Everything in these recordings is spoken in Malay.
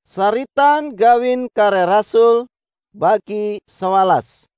Saritan gawin kare rasul bagi 11.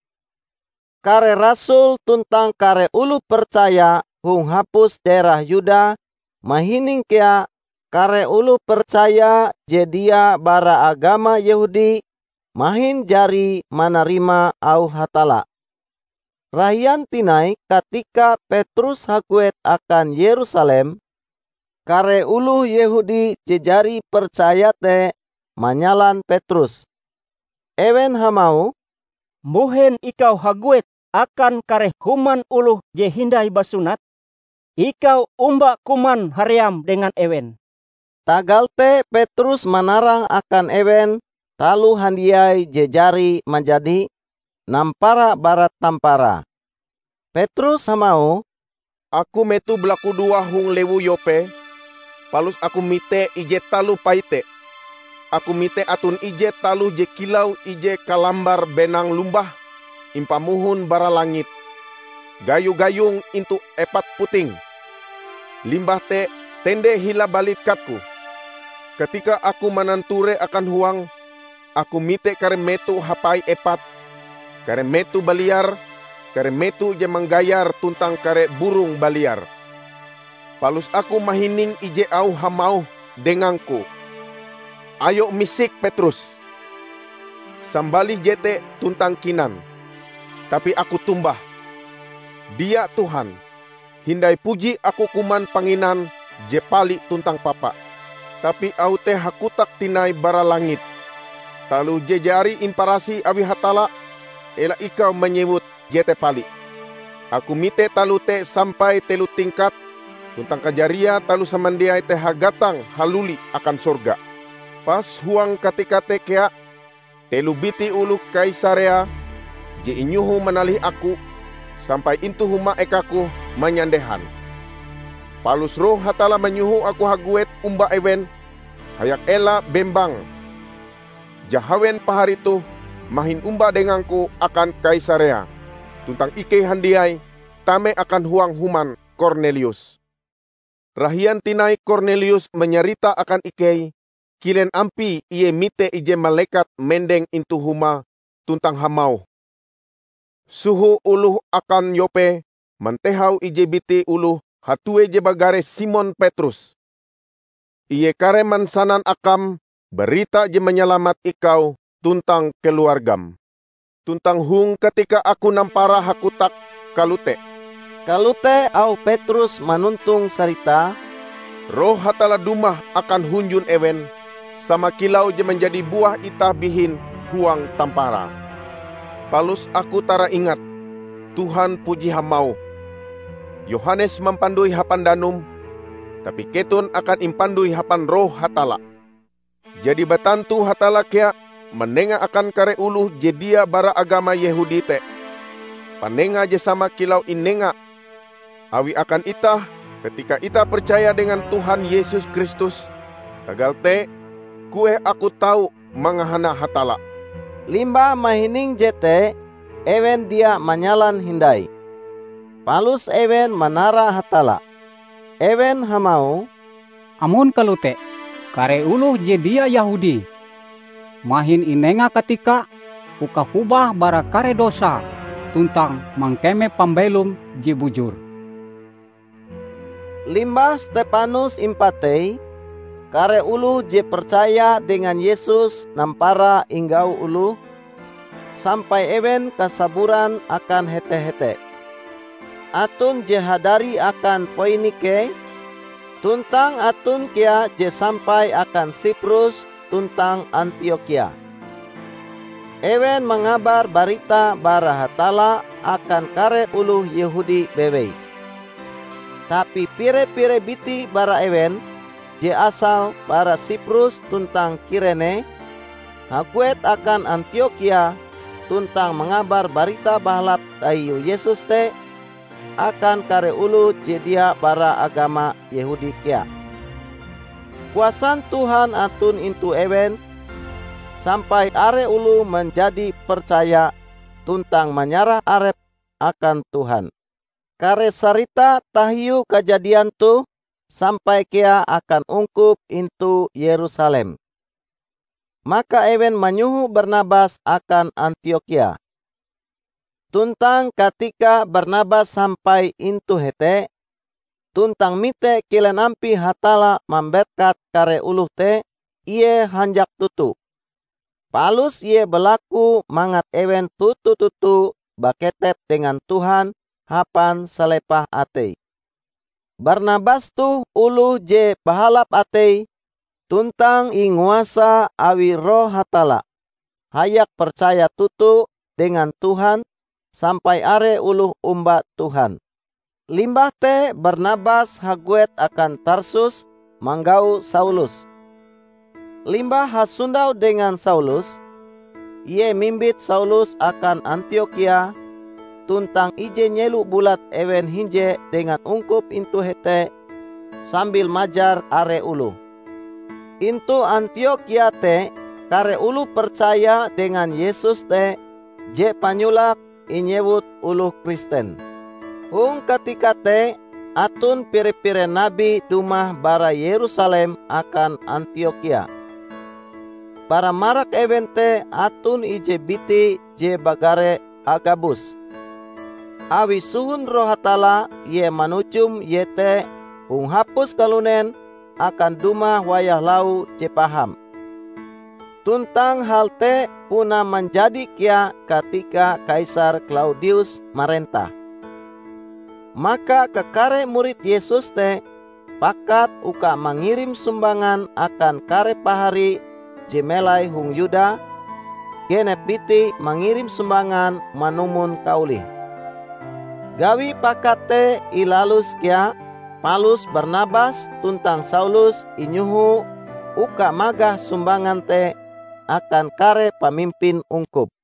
Kare rasul tuntang kare ulu percaya hung hapus daerah Yuda mahining kia kare ulu percaya jedia bara agama Yahudi mahin jari manarima au hatala. Rahian tinai ketika Petrus hakuet akan Yerusalem, kare ulu Yahudi jejari percaya te manyalan Petrus. Ewen hamau, Muhen ikau haguet akan kare human uluh je hindai basunat? Ikau umba kuman haream dengan ewen. tagal te Petrus manarang akan ewen talu handiai jejari menjadi nampara barat tampara. Petrus hamau, Aku metu belaku dua hung lewu Yope, palus aku mite ije talu paite. Aku mite atun ije talu je kilau ije kalambar benang lumbah, impamuhun bara langit. Gayu-gayung intu epat puting. Limbah te tende hila balit katku. Ketika aku mananture akan huang, aku mite kare metu hapai epat, kare metu baliar, kare metu je menggayar tuntang kare burung baliar. Palus aku mahining ije au hamau dengangku, Ayo misik Petrus, sambali jete tuntang kinan. Tapi aku tumbah, Dia Tuhan, hindai puji aku kuman panginan je pali tuntang papa. Tapi au teh hakutak tinai bara langit. Talu jejari imparasi awi hatala, ela ikau menyebut jete pali. Aku mite talu te sampai telu tingkat, tuntang kajaria talu samandiai te hagatang haluli akan surga. Pas huang ketika te kea, telu biti ulu Kaisarea, je inyuhu menalih aku, sampai intu huma ekaku menyandehan. Palus roh hatala menyuhu aku haguet umba ewen, hayak ela bembang. Jahawen pahari tu mahin umba dengangku akan Kaisarea, tuntang ike handiai tame akan huang human Kornelius. Rahian tinai Kornelius menyerita akan ike, kilen ampi iye mite ije malaikat mendeng intu huma tuntang hamau. Suhu uluh akan Yope mantehau ije biti uluh hatue je bagare Simon Petrus. Iye kare mansanan akam berita je menyelamat ikau tuntang keluargam. Tuntang hung ketika aku nampara hakutak kalute. kalute au Petrus manuntung sarita, Roh hatala dumah akan hunjun ewen, sama kilau je menjadi buah itah bihin huang tampara. Palus aku tara ingat, Tuhan puji hamau. Yohanes mampandui hapan danum, tapi ketun akan impandui hapan roh hatala. Jadi batantu hatala kea menenga akan kare uluh je dia bara agama Yahudi te. Panenga je sama kilau inenga. Awi akan itah ketika itah percaya dengan Tuhan Yesus Kristus. Tagal te, kue aku tahu mangahana hatala. limba mahining jete, ewen dia manyalan hindai. Palus ewen manara hatala. Ewen hamau, Amun kalute, kare uluh je dia Yahudi. Mahin inenga ketika ukahubah bara kare dosa, tuntang mangkeme pambelum je bujur. limbah Stefanus impatei, kare ulu je percaya dengan Yesus nampara inggau ulu, sampai ewen kasaburan akan hete-hete. Atun je hadari akan Poinike, tuntang atun kia je sampai akan Siprus tuntang Antioquia. Ewen mengabar barita bara hatala akan kare ulu Yahudi bewei. Tapi pire-pire biti bara ewen, je asal bara Siprus tuntang Kirene, hakuet akan Antioquia tuntang mengabar barita bahalap tayu Yesus te akan kare ulu je dia bara agama Yahudi kia. Kuasan Tuhan atun intu ewen, sampai are ulu menjadi percaya tuntang menyarah arep akan Tuhan. Kare sarita tahiu kejadian tu sampai kia akan ungkup intu Yerusalem. Maka ewen manyuhu Barnabas akan Antiokhia. Tuntang ketika Barnabas sampai intu hete, tuntang mite kilen ampi hatala memberkat kare uluh te, iye hanjak tutu. Palus iye berlaku mangat ewen tutu-tutu baketep dengan Tuhan hapan salepah atei. Barnabas tu uluh je bahalap atei, tuntang inguasa awi roh hatala. Hayak percaya tutu dengan Tuhan sampai are uluh umba Tuhan. Limbah te Barnabas haguet akan Tarsus manggau Saulus. Limbah hasundau dengan Saulus, ie mimbit Saulus akan Antiokhia, tuntang ije nyelu bulat ewen hinje dengan ungkup intu hete sambil majar are ulu. Intu Antiokhia te kare ulu percaya dengan Yesus te je panyulak inyewut ulu Kristen. Hung ketika te atun pire-pire nabi dumah bara Yerusalem akan Antiokhia. Para marak evente atun ije biti je bagare Agabus. Awi suhun roh hatala ye manucum yete hung hapus kalunen akan dumah wayah lau je paham. Tuntang hal te puna menjadi kia ketika Kaisar Claudius marentah. Maka kekare murid Yesus te pakat uka mengirim sumbangan akan kare pahari jemelai hung Yuda, genep biti mengirim sumbangan manumun kauli. Gawi pakat te ilalus kia Palus Barnabas tuntang Saulus inyuhu uka magah sumbangan te akan kare pamimpin ungkup.